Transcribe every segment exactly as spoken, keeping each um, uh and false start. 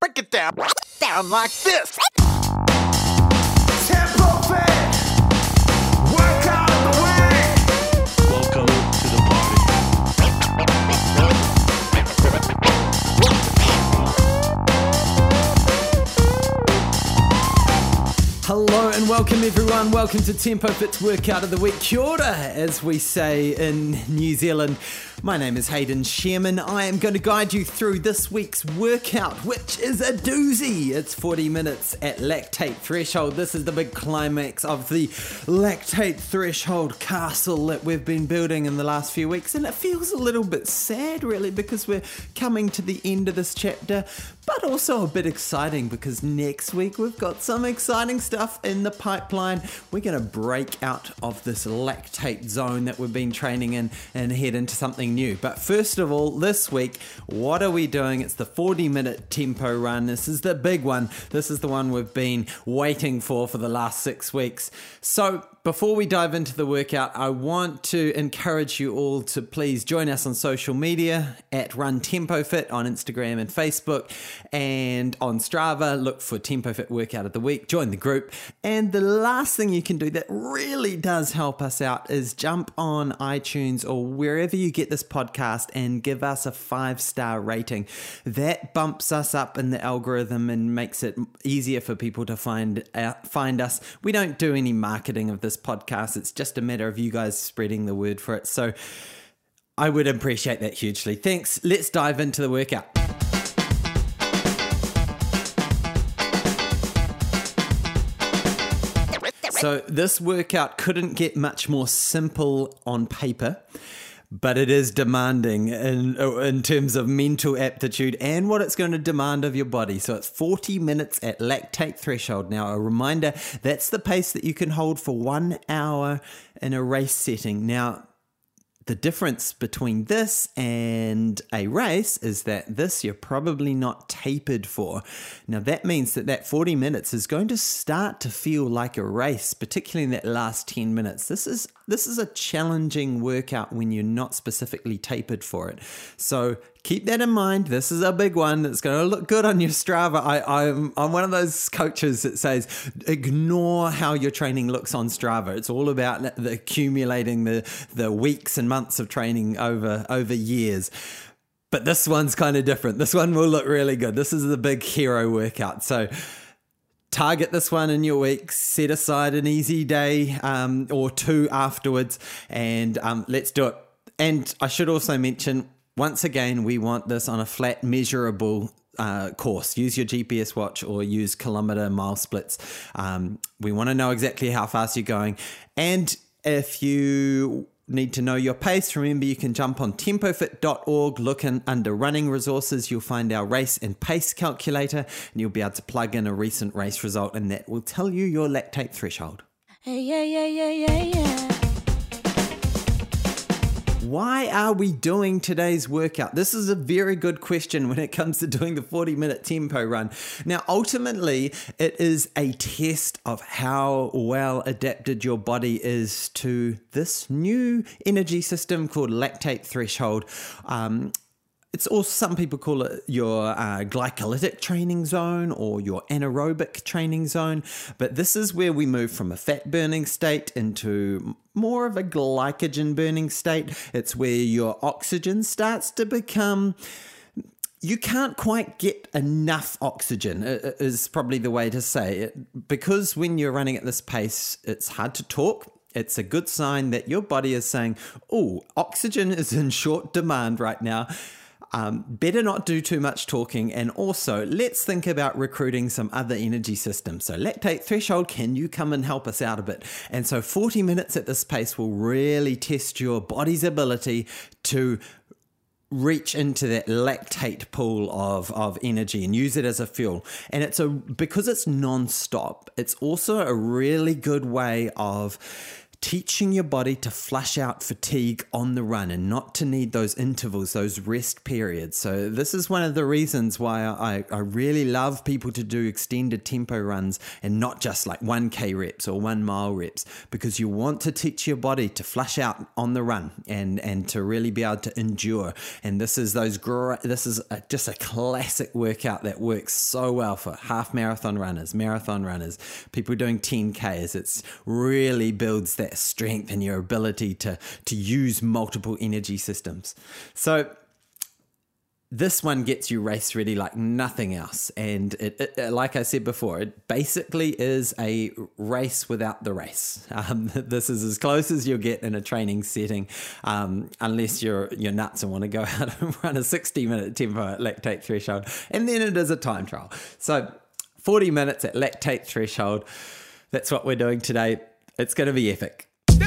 Break it down, down like this. Tempo Fit Workout of the Week. Welcome to the party. Hello and welcome everyone. Welcome to Tempo Fit's Workout of the Week. Kia ora, as we say in New Zealand. My name is Hayden Sherman. I am going to guide you through this week's workout, which is a doozy. It's forty minutes at lactate threshold. This is the big climax of the lactate threshold castle that we've been building in the last few weeks. And it feels a little bit sad, really, because we're coming to the end of this chapter, but also a bit exciting because next week we've got some exciting stuff in the pipeline. We're going to break out of this lactate zone that we've been training in and head into something new. But first of all, this week, what are we doing? It's the forty minute tempo run. This is the big one. This is the one we've been waiting for for the last six weeks. So before we dive into the workout, I want to encourage you all to please join us on social media at Run Tempo Fit on Instagram and Facebook, and on Strava, look for Tempo Fit Workout of the Week. Join the group. And the last thing you can do that really does help us out is jump on iTunes or wherever you get this podcast and give us a five-star rating. That bumps us up in the algorithm and makes it easier for people to find out, find us. We don't do any marketing of this podcast. It's just a matter of you guys spreading the word for it. So I would appreciate that hugely. Thanks. Let's dive into the workout. So this workout couldn't get much more simple on paper, but it is demanding in, in terms of mental aptitude and what it's going to demand of your body. So it's forty minutes at lactate threshold. Now, a reminder, that's the pace that you can hold for one hour in a race setting. Now, the difference between this and a race is that this you're probably not tapered for. Now that means that that forty minutes is going to start to feel like a race, particularly in that last ten minutes. This is this is a challenging workout when you're not specifically tapered for it. So keep that in mind. This is a big one. It's going to look good on your Strava. I, I'm, I'm one of those coaches that says, ignore how your training looks on Strava. It's all about the accumulating the, the weeks and months of training over, over years. But this one's kind of different. This one will look really good. This is the big hero workout. So target this one in your week, set aside an easy day um, or two afterwards, and um, let's do it. And I should also mention, once again, we want this on a flat, measurable uh, course. Use your G P S watch or use kilometer mile splits. Um, we want to know exactly how fast you're going. And if you need to know your pace, remember you can jump on tempo fit dot org, look in under running resources. You'll find our race and pace calculator, and you'll be able to plug in a recent race result, and that will tell you your lactate threshold. Hey, yeah, yeah, yeah, yeah, yeah. Why are we doing today's workout? This is a very good question when it comes to doing the forty minute tempo run. Now, ultimately, it is a test of how well adapted your body is to this new energy system called lactate threshold. Um, It's also, some people call it your uh, glycolytic training zone or your anaerobic training zone. But this is where we move from a fat burning state into more of a glycogen burning state. It's where your oxygen starts to become... You can't quite get enough oxygen, is probably the way to say it. Because when you're running at this pace, it's hard to talk. It's a good sign that your body is saying, oh, oxygen is in short demand right now. Um, better not do too much talking, and also let's think about recruiting some other energy systems. So lactate threshold, can you come and help us out a bit? And so forty minutes at this pace will really test your body's ability to reach into that lactate pool of, of energy and use it as a fuel. And it's a because it's non-stop, it's also a really good way of teaching your body to flush out fatigue on the run and not to need those intervals, those rest periods. So this is one of the reasons why I, I really love people to do extended tempo runs and not just like one K reps or one mile reps, because you want to teach your body to flush out on the run and, and to really be able to endure. And this is those great, this is a, just a classic workout that works so well for half marathon runners, marathon runners, people doing ten Ks. It's really builds that strength and your ability to to use multiple energy systems. So this one gets you race ready like nothing else. And it, it, like I said before, it basically is a race without the race. Um, this is as close as you'll get in a training setting, um, unless you're you're nuts and want to go out and run a sixty minute tempo at lactate threshold. And then it is a time trial. So forty minutes at lactate threshold. That's what we're doing today. It's going to be epic.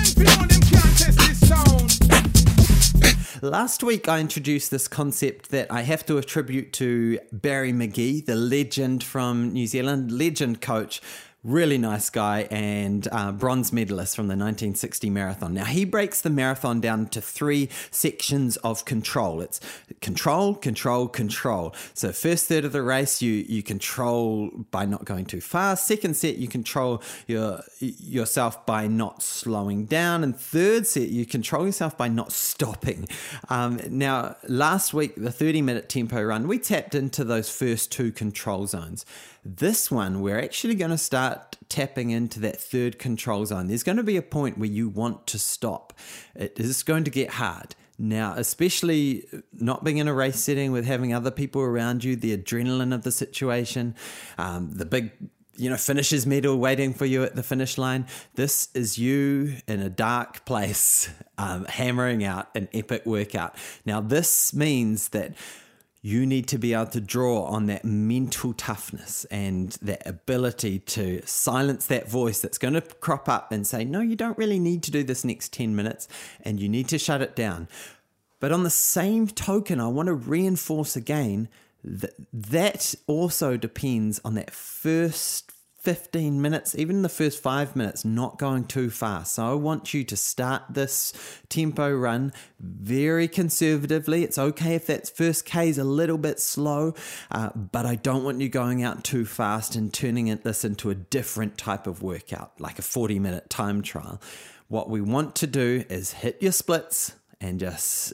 Last week, I introduced this concept that I have to attribute to Barry McGee, the legend from New Zealand, legend coach, really nice guy, and uh, bronze medalist from the nineteen sixty marathon. Now, he breaks the marathon down to three sections of control. It's control, control, control. So first third of the race, you you control by not going too fast. Second set, you control your yourself by not slowing down. And third set, you control yourself by not stopping. Um, now, last week, the thirty minute tempo run, we tapped into those first two control zones. This one, we're actually going to start tapping into that third control zone. There's going to be a point where you want to stop. It is going to get hard. Now, especially not being in a race setting with having other people around you, the adrenaline of the situation, um, the big, you know, finisher's medal waiting for you at the finish line. This is you in a dark place, um, hammering out an epic workout. Now, this means that you need to be able to draw on that mental toughness and that ability to silence that voice that's going to crop up and say, no, you don't really need to do this next ten minutes, and you need to shut it down. But on the same token, I want to reinforce again that that also depends on that first fifteen minutes, even the first five minutes, not going too fast. So I want you to start this tempo run very conservatively. It's okay if that first K is a little bit slow, uh, but I don't want you going out too fast and turning it, this into a different type of workout, like a forty minute time trial. What we want to do is hit your splits and just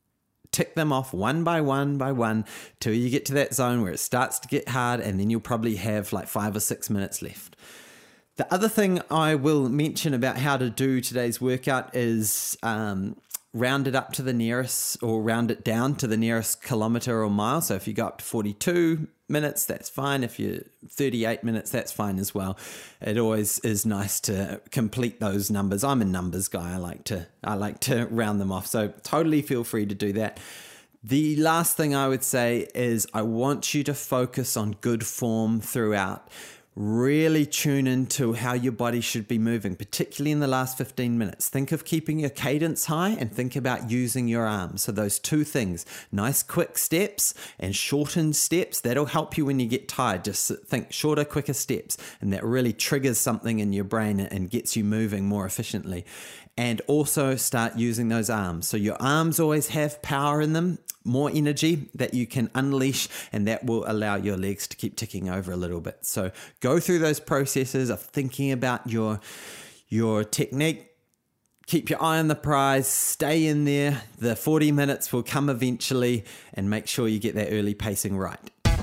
tick them off one by one by one till you get to that zone where it starts to get hard, and then you'll probably have like five or six minutes left. The other thing I will mention about how to do today's workout is um, round it up to the nearest, or round it down to the nearest kilometer or mile. So if you go up to forty-two minutes, that's fine. If you're thirty-eight minutes, that's fine as well. It always is nice to complete those numbers. I'm a numbers guy. I like to I like to round them off. So totally feel free to do that. The last thing I would say is I want you to focus on good form throughout. Really tune into how your body should be moving, particularly in the last fifteen minutes. Think of keeping your cadence high and think about using your arms. So those two things, nice quick steps and shortened steps, that'll help you when you get tired. Just think shorter, quicker steps, and that really triggers something in your brain and gets you moving more efficiently. And also start using those arms. So your arms always have power in them, more energy that you can unleash, and that will allow your legs to keep ticking over a little bit. So go through those processes of thinking about your, your technique. Keep your eye on the prize, stay in there. The forty minutes will come eventually, and make sure you get that early pacing right.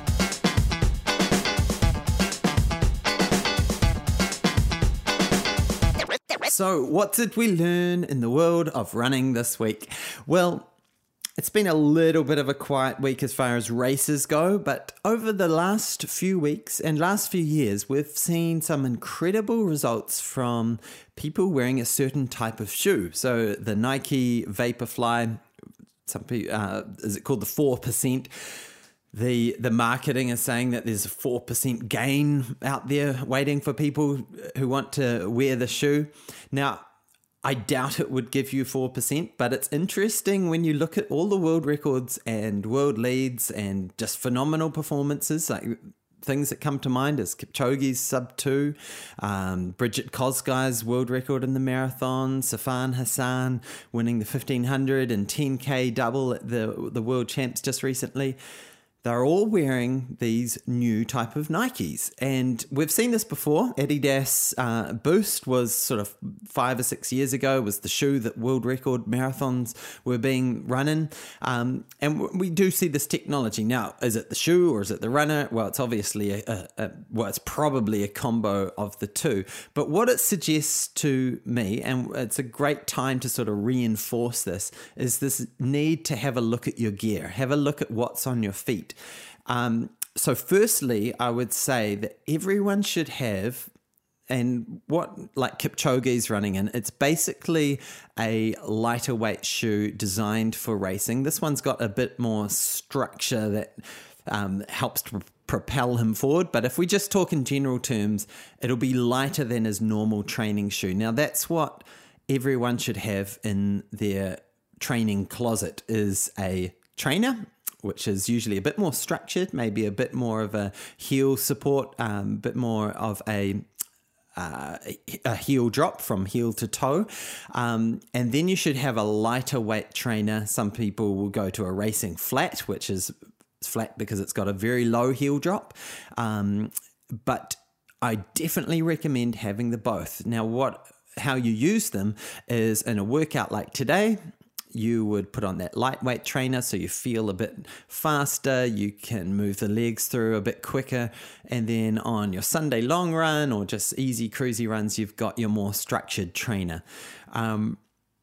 So what did we learn in the world of running this week? Well, it's been a little bit of a quiet week as far as races go, but over the last few weeks and last few years, we've seen some incredible results from people wearing a certain type of shoe. So the Nike Vaporfly, some people, uh, is it called the four percent? The the marketing is saying that there's a four percent gain out there waiting for people who want to wear the shoe. Now, I doubt it would give you four percent, but it's interesting when you look at all the world records and world leads and just phenomenal performances. Like things that come to mind is Kipchoge's sub two, um, Bridget Kosgei's world record in the marathon, Safan Hassan winning the fifteen hundred and ten K double at the, the world champs just recently. They're all wearing these new type of Nikes. And we've seen this before. Adidas uh, Boost was sort of five or six years ago, was the shoe that world record marathons were being run in. Um, and we do see this technology. Now, is it the shoe or is it the runner? Well, it's obviously, a, a, a well, it's probably a combo of the two. But what it suggests to me, and it's a great time to sort of reinforce this, is this need to have a look at your gear. Have a look at what's on your feet. Um, so firstly, I would say that everyone should have, and what like Kipchoge's running in, it's basically a lighter weight shoe designed for racing. This one's got a bit more structure that um, helps to propel him forward. But if we just talk in general terms, it'll be lighter than his normal training shoe. Now that's what everyone should have in their training closet, is a trainer, which is usually a bit more structured, maybe a bit more of a heel support, a um, bit more of a uh, a heel drop from heel to toe. Um, and then you should have a lighter weight trainer. Some people will go to a racing flat, which is flat because it's got a very low heel drop. Um, but I definitely recommend having the both. Now, what how you use them is in a workout like today, you would put on that lightweight trainer so you feel a bit faster, you can move the legs through a bit quicker, and then on your Sunday long run or just easy cruisy runs, you've got your more structured trainer. Um,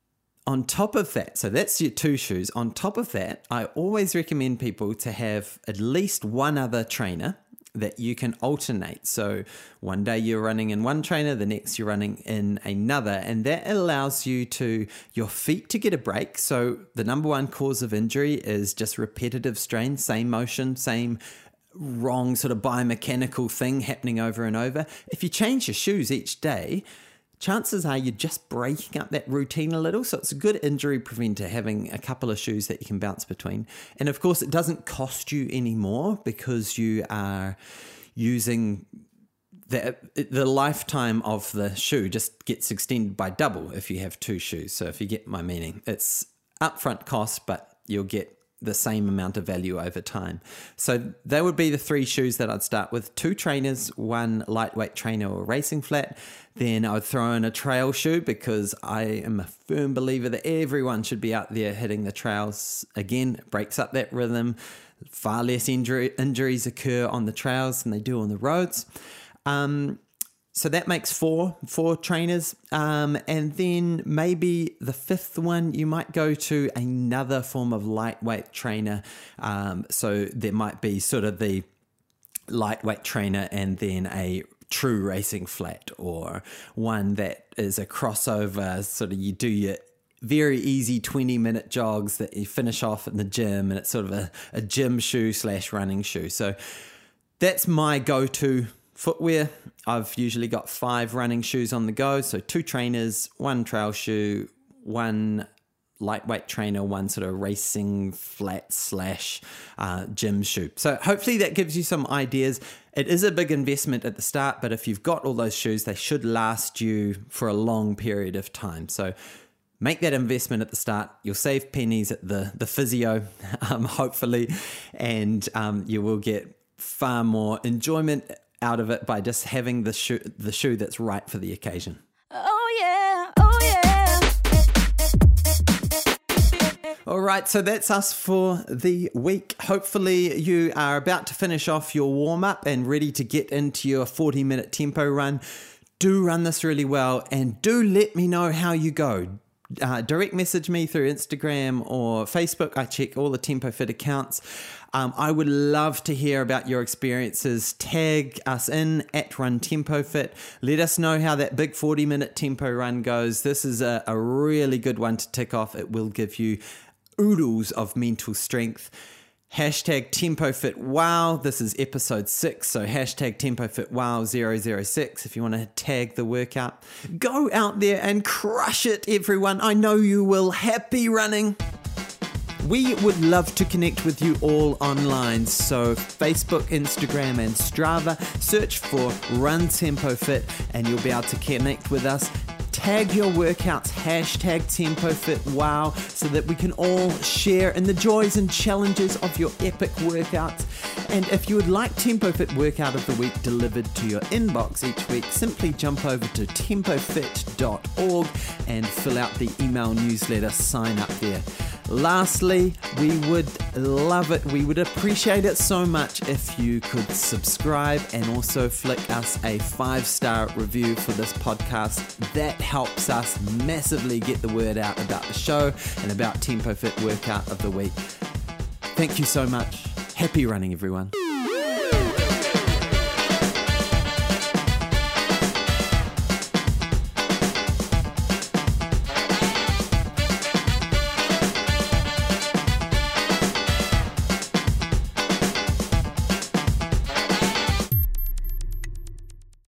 on top of that, so that's your two shoes. On top of that, I always recommend people to have at least one other trainer that you can alternate. So one day you're running in one trainer, the next you're running in another, and that allows you to your feet to get a break. So the number one cause of injury is just repetitive strain, same motion, same wrong sort of biomechanical thing happening over and over. If you change your shoes each day, chances are you're just breaking up that routine a little. So it's a good injury preventer having a couple of shoes that you can bounce between. And of course, it doesn't cost you any more because you are using the, the lifetime of the shoe just gets extended by double if you have two shoes. So if you get my meaning, it's upfront cost, but you'll get the same amount of value over time. So that would be the three shoes that I'd start with. Two trainers, one lightweight trainer or racing flat. Then I would throw in a trail shoe because I am a firm believer that everyone should be out there hitting the trails. Again, it breaks up that rhythm. Far less injury, injuries occur on the trails than they do on the roads. Um, So that makes four, four trainers. Um, and then maybe the fifth one, you might go to another form of lightweight trainer. Um, so there might be sort of the lightweight trainer and then a true racing flat, or one that is a crossover. Sort of you do your very easy twenty minute jogs that you finish off in the gym, and it's sort of a, a gym shoe slash running shoe. So that's my go-to footwear. I've usually got five running shoes on the go. So two trainers, one trail shoe, one lightweight trainer, one sort of racing flat slash uh, gym shoe. So hopefully that gives you some ideas. It is a big investment at the start, but if you've got all those shoes, they should last you for a long period of time. So make that investment at the start. You'll save pennies at the, the physio, um, hopefully, and um, you will get far more enjoyment out of it by just having the shoe, the shoe that's right for the occasion. Oh yeah, oh yeah. All right, so that's us for the week. Hopefully you are about to finish off your warm-up and ready to get into your forty minute tempo run. Do run this really well, and do let me know how you go. Uh, direct message me through Instagram or Facebook. I check all the Tempo Fit accounts. Um, I would love to hear about your experiences. Tag us in at Run Tempo Fit. Let us know how that big forty minute tempo run goes. This is a, a really good one to tick off. It will give you oodles of mental strength. Hashtag TempoFit Wow. This is episode six, so hashtag TempoFit Wow zero zero six if you want to tag the workout. Go out there and crush it, everyone. I know you will. Happy running. We would love to connect with you all online, so Facebook, Instagram and Strava, search for Run Tempo Fit and you'll be able to connect with us. Tag your workouts, hashtag TempoFitWow, so that we can all share in the joys and challenges of your epic workouts. And if you would like TempoFit Workout of the Week delivered to your inbox each week, simply jump over to tempo fit dot org and fill out the email newsletter, sign up there. Lastly, we would love it, we would appreciate it so much if you could subscribe and also flick us a five-star review for this podcast. That helps us massively get the word out about the show and about TempoFit Workout of the Week. Thank you so much. Happy running, everyone.